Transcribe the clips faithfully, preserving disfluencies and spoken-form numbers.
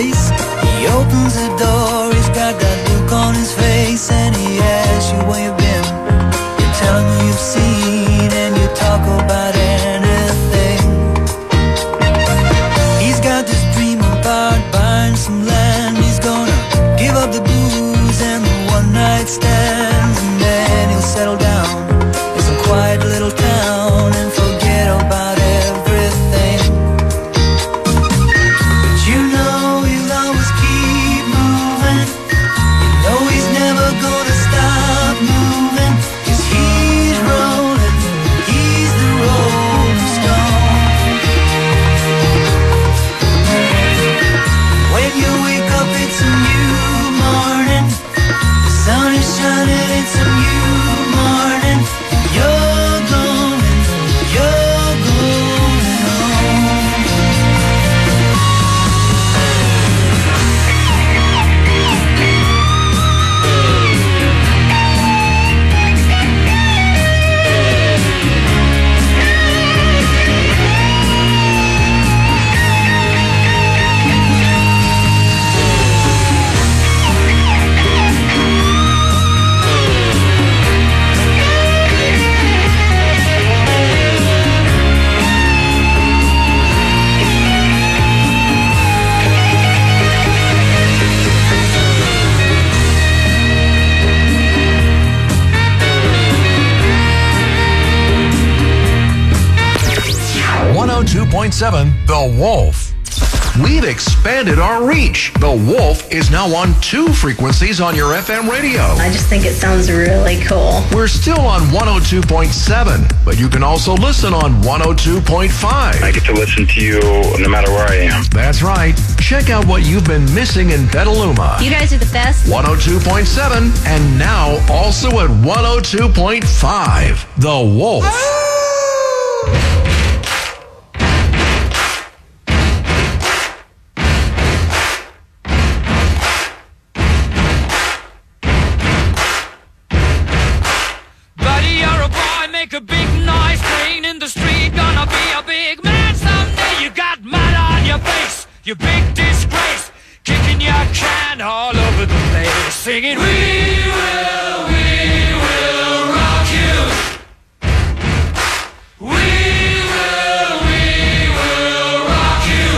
place. He opens the door, he's got that look on his face, and he asks you where you've been. You tell him who you've seen, and you talk about anything. He's got this dream about buying some land. He's gonna give up the booze and the one night stands, and then he'll settle down in some quiet little town and forget about everything. But you know he'll always keep moving. You know he's never gonna stop moving, 'cause he's rolling, he's the Rolling Stone. When you wake up it's a new morning, the sun is shining, it's a new morning. You're going, you're going home. one oh two point seven The Wolf. We've expanded our reach. The Wolf is now on two frequencies on your F M radio. I just think it sounds really cool. We're still on one oh two point seven, but you can also listen on one oh two point five. I get to listen to you no matter where I am. That's right. Check out what you've been missing in Petaluma. You guys are the best. one oh two point seven, and now also at one oh two point five. The Wolf. Buddy, you're a boy, make a big noise, playing in the street, gonna be a big man someday. You got mud on your face, you big disgrace, kicking your can all over the place, singing, we will, we will rock you. We will, we will rock you.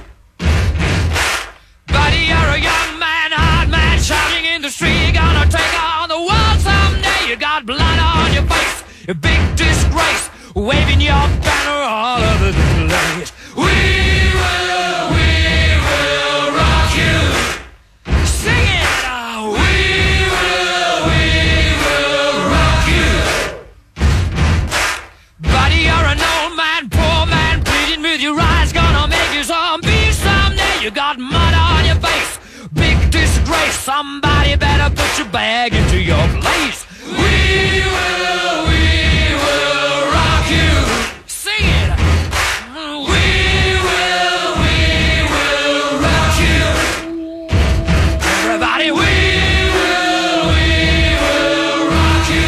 Buddy, you're a young man, hard man, shouting in the street, gonna take on the world someday. You got blood on your face, a big disgrace, waving your banner all over the place. We will, we will rock you. Sing it! Oh, we will, we will rock you. Buddy, you're an old man, poor man, pleading with your eyes, gonna make you zombie someday. You got mud on your face, big disgrace, somebody better put your bag into your place. We will, we will rock you. Sing it. We will, we will rock you. Everybody, we will, we will rock you.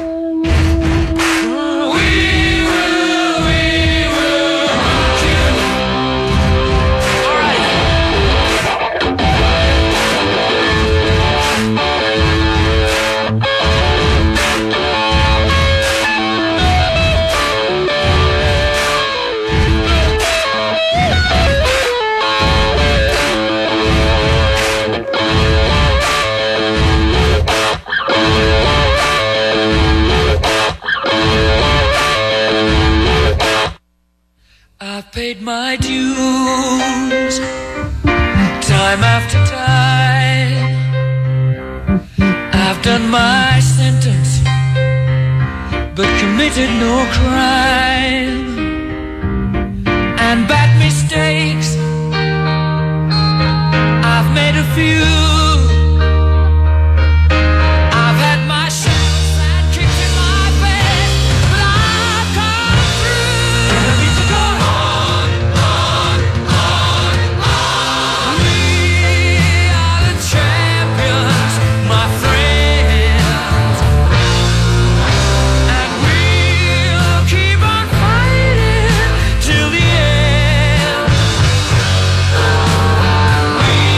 We will, we will rock you. All right. I've paid my dues time after time. I've done my sentence, but committed no crime. And bad mistakes, I've made a few. I've had my share of bad kicks in my face, but I've come through. And we to go on, on, on, on. We are the champions, my friends, and we'll keep on fighting till the end. We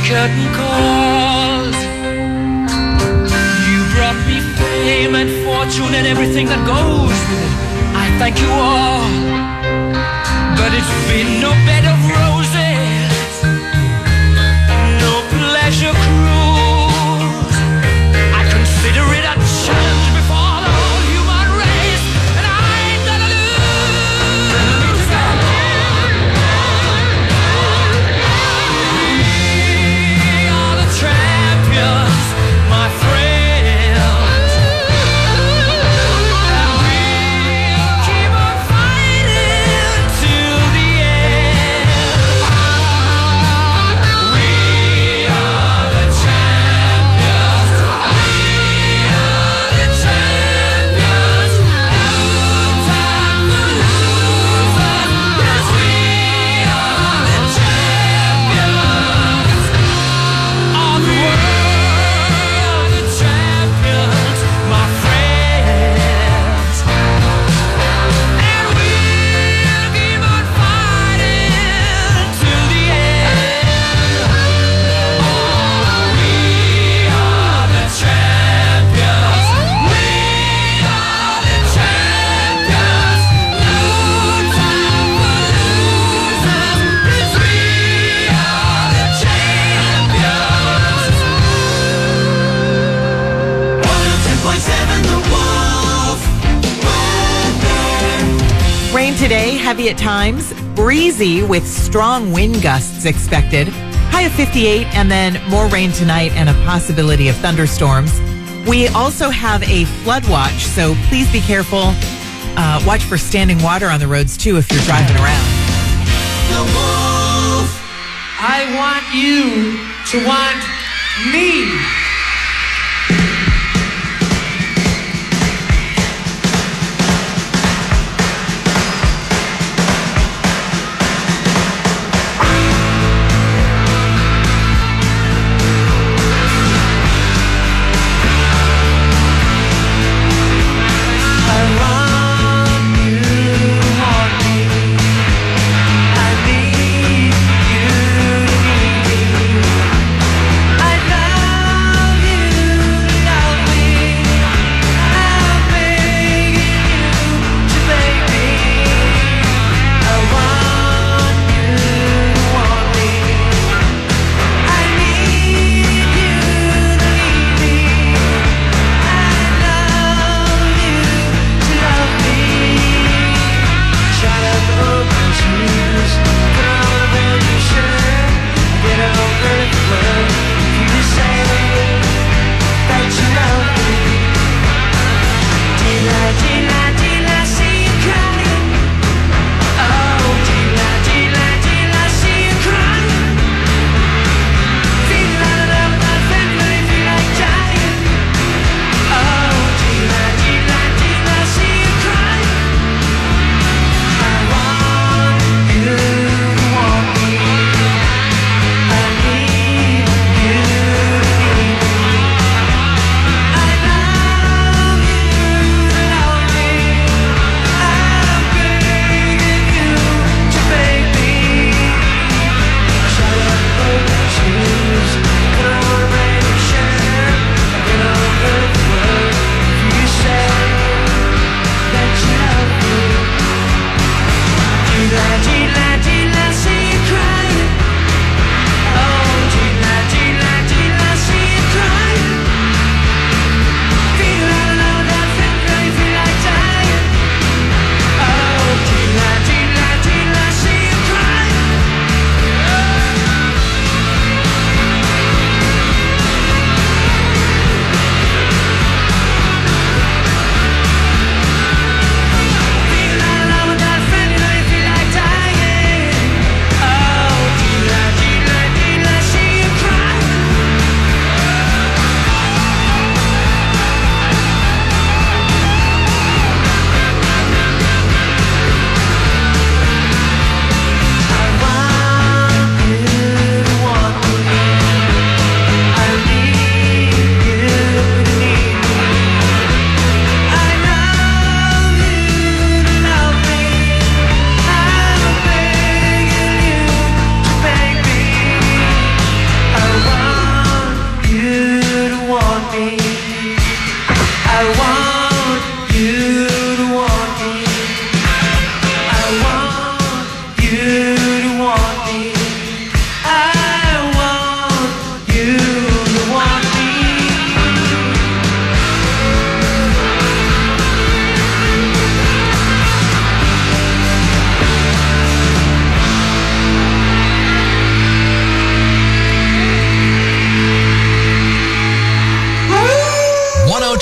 curtain calls. You brought me fame and fortune and everything that goes with it. I thank you all, but it's been no bed of roses, no pleasure cruise. I consider it a challenge before the whole human race, and I ain't gonna lose. We are the champions, my friends, and we'll keep on fighting till the end. We are the champions. We are the champions. No time for losers. Yes, we are the champions of the world. The champions, my friends. And we'll keep on fighting till the end. Oh, we are the champions. We are the champions. No time for losers, 'cause we are the champions. one oh ten point seven The Wolf. Rain today, heavy at times, breezy with strong wind gusts expected. High of fifty-eight, and then more rain tonight and a possibility of thunderstorms. We also have a flood watch, so please be careful. Uh, watch for standing water on the roads, too, if you're driving around. The Wolf. I want you to want me. I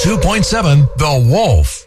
two point seven The Wolf.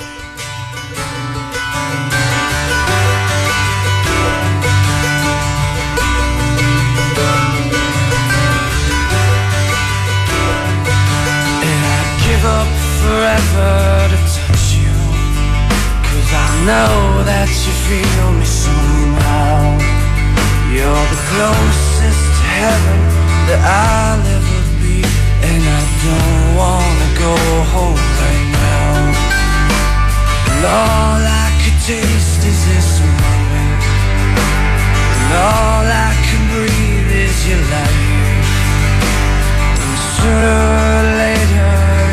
Forever to touch you, 'cause I know that you feel me somehow. You're the closest to heaven that I'll ever be, and I don't wanna go home right now. And all I could taste is this moment, and all I can breathe is your light. And sooner or later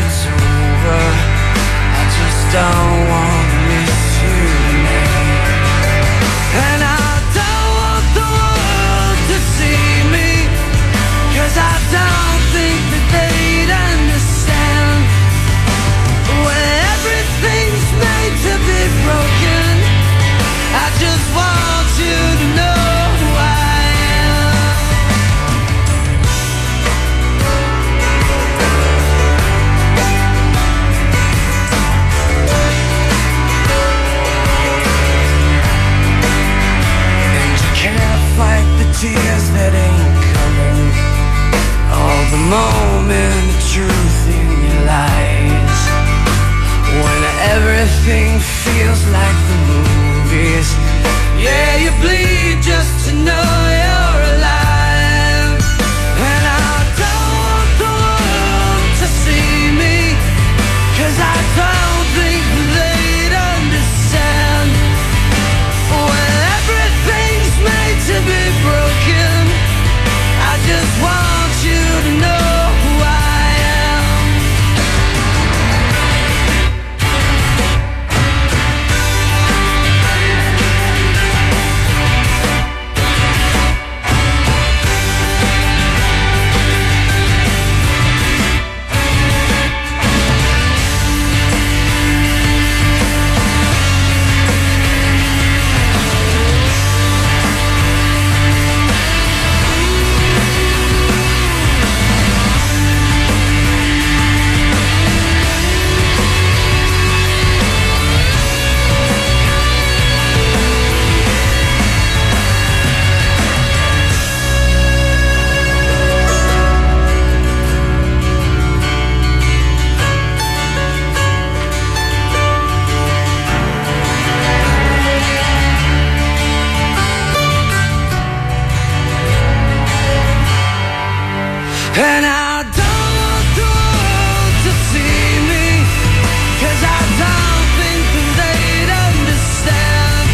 I just don't want to miss you tonight. And I don't want the world to see me, 'cause I don't think that they'd understand. When everything's made to be broken, I just want you to know who I am. Fight the tears that ain't coming, all the moment of truth in your lies. When everything feels like the movies, yeah, you bleed just to know you're alive. And I don't want the world to see me, 'cause I don't think they'd understand. When everything's made to be broken, I just want you to know who I am. And I don't want the world to see me, 'cause I don't think that they'd understand.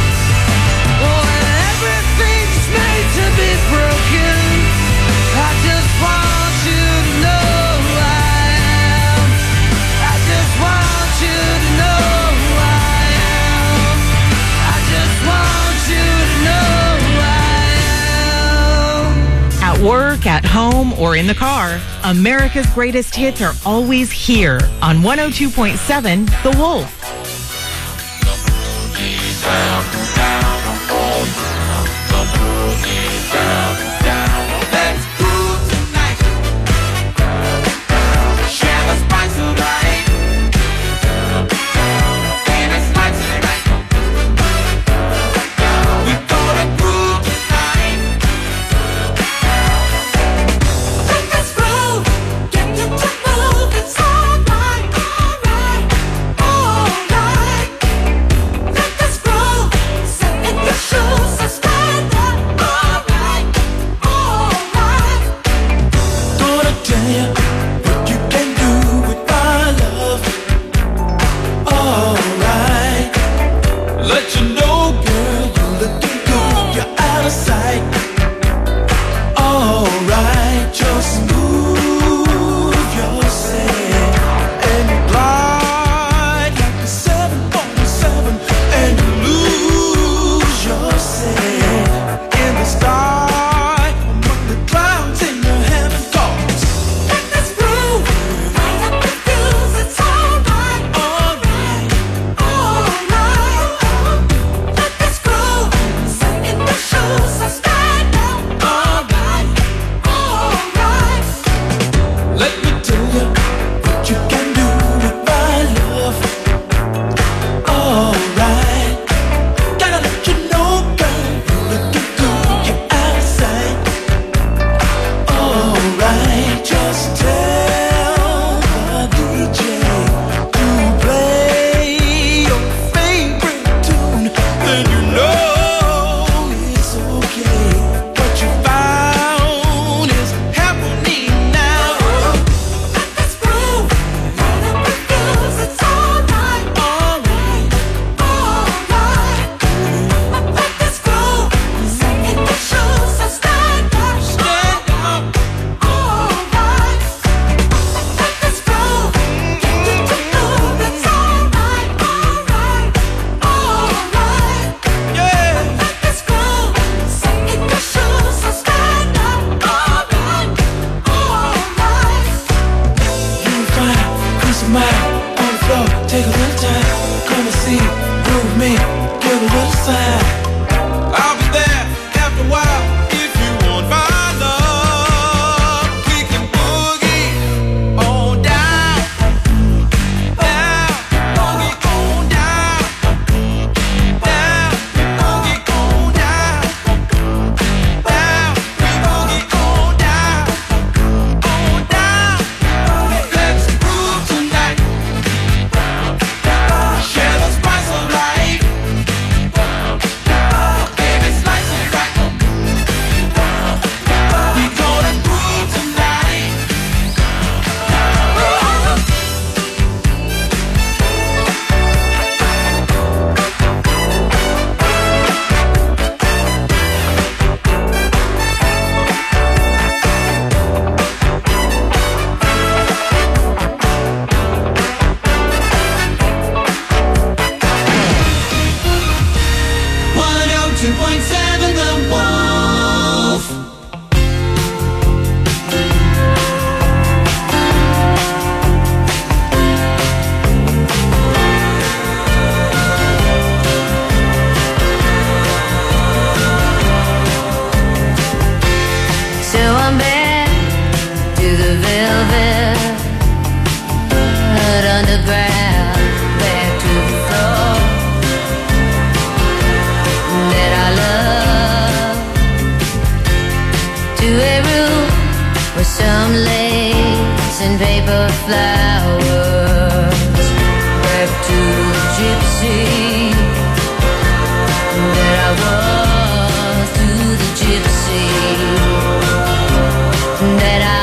When everything's made to be broken, I just want you to know who I am. I just want you to know who I am. I just want you to know who I am. At work, at home, or in the car, America's greatest hits are always here on one oh two point seven The Wolf. Get you to move, it's all right, all right, all right. with some lace and paper flowers. Back to the gypsy that I was, to the gypsy that I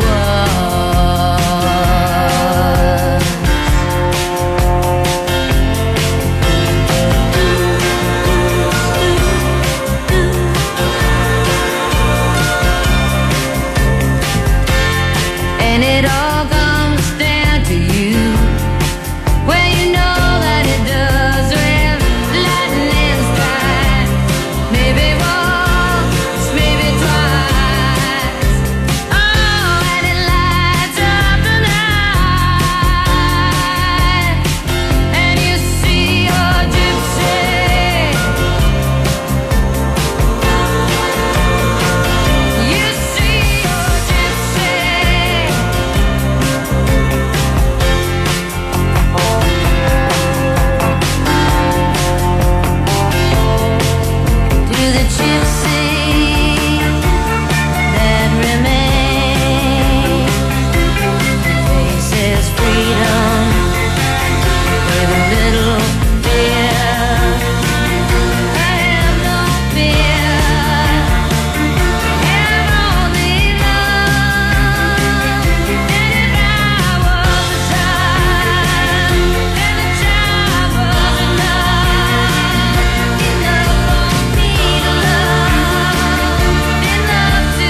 and it all comes down to you. Well, you know that it does when lightning strikes. Maybe once, maybe twice. Oh, and it lights up the night. And you see your gypsy. You see your gypsy. To the gypsy that remains, faces freedom with a little fear. I have no fear, have only love. And if I was a child, and the child was enough, enough for me to love, enough to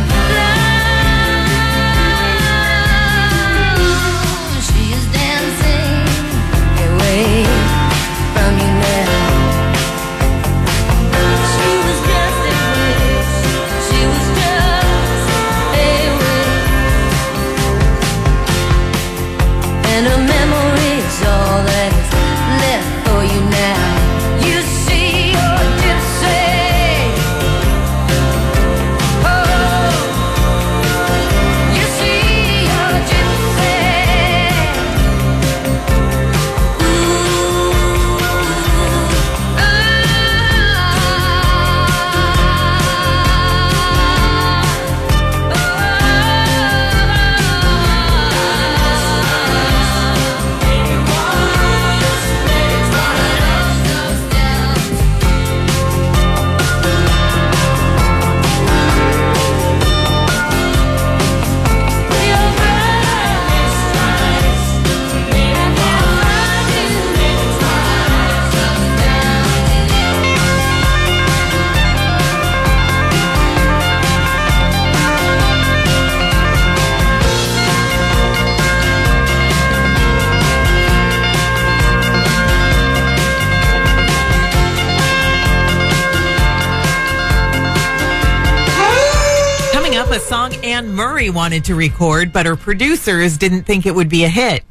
love. She is dancing away from you now. She was just a wish, she was just a wish, and a memory's all that is left for you now. You see your gypsy. Oh, you see your gypsy. Coming up, a song Anne Murray wanted to record, but her producers didn't think it would be a hit.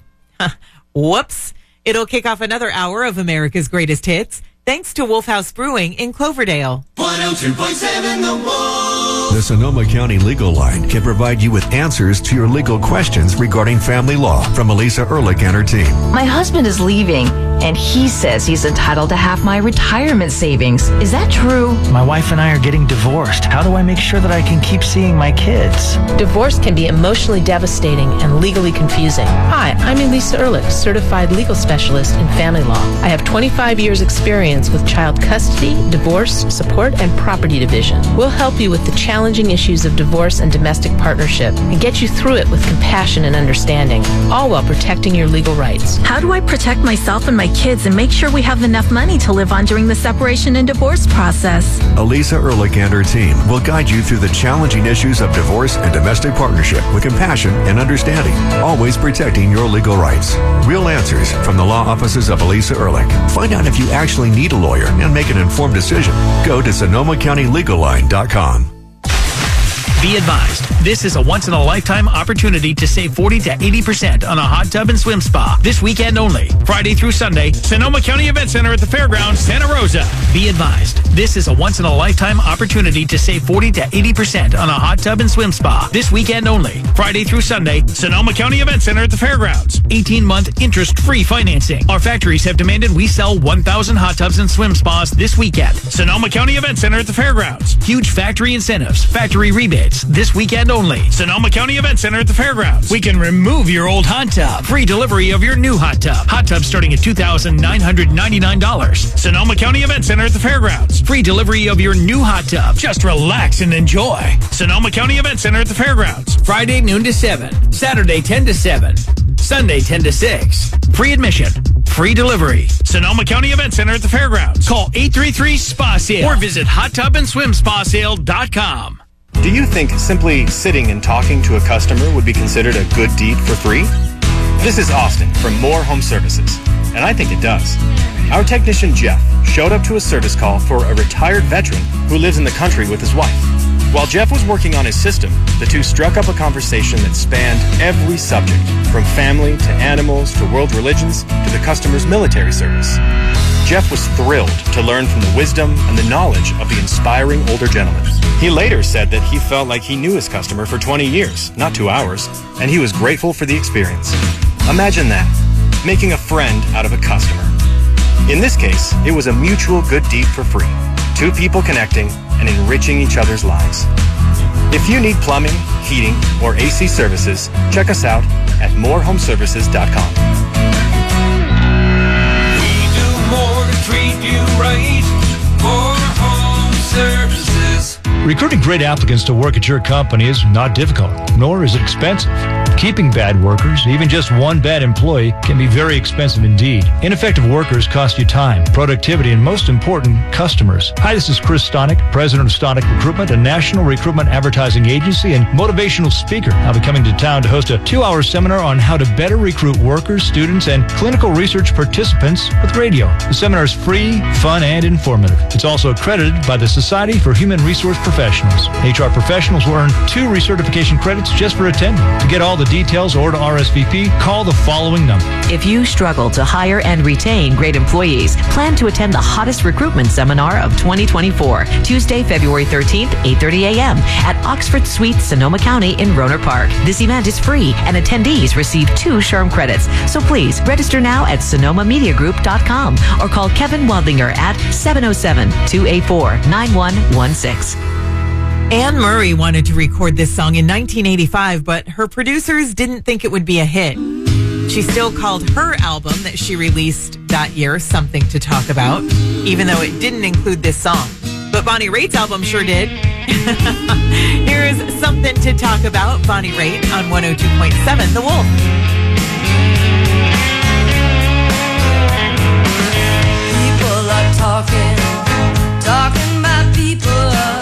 Whoops. It'll kick off another hour of America's Greatest Hits, thanks to Wolf House Brewing in Cloverdale. one oh two point seven The Wolf. The Sonoma County Legal Line can provide you with answers to your legal questions regarding family law from Elisa Ehrlich and her team. My husband is leaving, and he says he's entitled to half my retirement savings. Is that true? My wife and I are getting divorced. How do I make sure that I can keep seeing my kids? Divorce can be emotionally devastating and legally confusing. Hi, I'm Elisa Ehrlich, certified legal specialist in family law. I have twenty-five years experience with child custody, divorce, support, and property division. We'll help you with the challenging issues of divorce and domestic partnership and get you through it with compassion and understanding, all while protecting your legal rights. How do I protect myself and my kids and make sure we have enough money to live on during the separation and divorce process? Elisa Ehrlich and her team will guide you through the challenging issues of divorce and domestic partnership with compassion and understanding, always protecting your legal rights. Real answers from the law offices of Elisa Ehrlich. Find out if you actually need a lawyer and make an informed decision. Go to Sonoma County Legal Line dot com. Be advised, this is a once-in-a-lifetime opportunity to save forty to eighty percent on a hot tub and swim spa this weekend only. Friday through Sunday, Sonoma County Event Center at the Fairgrounds, Santa Rosa. Be advised, this is a once-in-a-lifetime opportunity to save forty to eighty percent on a hot tub and swim spa this weekend only. Friday through Sunday, Sonoma County Event Center at the Fairgrounds. eighteen-month interest-free financing. Our factories have demanded we sell one thousand hot tubs and swim spas this weekend. Sonoma County Event Center at the Fairgrounds. Huge factory incentives, factory rebate, tickets this weekend only. Sonoma County Event Center at the fairgrounds. We can remove your old hot tub. Free delivery of your new hot tub. Hot tub starting at two thousand nine hundred ninety-nine dollars. Sonoma County Event Center at the fairgrounds. Free delivery of your new hot tub. Just relax and enjoy. Sonoma County Event Center at the fairgrounds. Friday noon to seven. Saturday ten to seven. Sunday ten to six. Free admission. Free delivery. Sonoma County Event Center at the fairgrounds. Call eight three three S P A sale or visit hot tub and swim spa sale dot com. Do you think simply sitting and talking to a customer would be considered a good deed for free? This is Austin from Moore Home Services, and I think it does. Our technician Jeff showed up to a service call for a retired veteran who lives in the country with his wife. While Jeff was working on his system, the two struck up a conversation that spanned every subject, from family to animals to world religions to the customer's military service. Jeff was thrilled to learn from the wisdom and the knowledge of the inspiring older gentleman. He later said that he felt like he knew his customer for twenty years, not two hours, and he was grateful for the experience. Imagine that, making a friend out of a customer. In this case, it was a mutual good deed for free. Two people connecting and enriching each other's lives. If you need plumbing, heating, or A C services, check us out at more home services dot com. We do more to treat you right. More Home Services. Recruiting great applicants to work at your company is not difficult, nor is it expensive. Keeping bad workers, even just one bad employee, can be very expensive indeed. Ineffective workers cost you time, productivity, and most important, customers. Hi, this is Chris Stonick, president of Stonick Recruitment, a national recruitment advertising agency and motivational speaker. I'll be coming to town to host a two-hour seminar on how to better recruit workers, students, and clinical research participants with radio. The seminar is free, fun, and informative. It's also accredited by the Society for Human Resource Professionals. H R professionals will earn two recertification credits just for attending. To get all the details or to R S V P, call the following number. If you struggle to hire and retain great employees, plan to attend the hottest recruitment seminar of twenty twenty-four, Tuesday, February thirteenth, eight thirty a.m. at Oxford Suites, Sonoma County in Rohnert Park. This event is free and attendees receive two SHRM credits. So please register now at sonoma media group dot com or call Kevin Wadlinger at seven oh seven, two eight four, nine one one six. Anne Murray wanted to record this song in nineteen eighty-five, but her producers didn't think it would be a hit. She still called her album that she released that year Something to Talk About, even though it didn't include this song. But Bonnie Raitt's album sure did. Here's Something to Talk About, Bonnie Raitt on one oh two point seven The Wolf. People are talking, talking about people.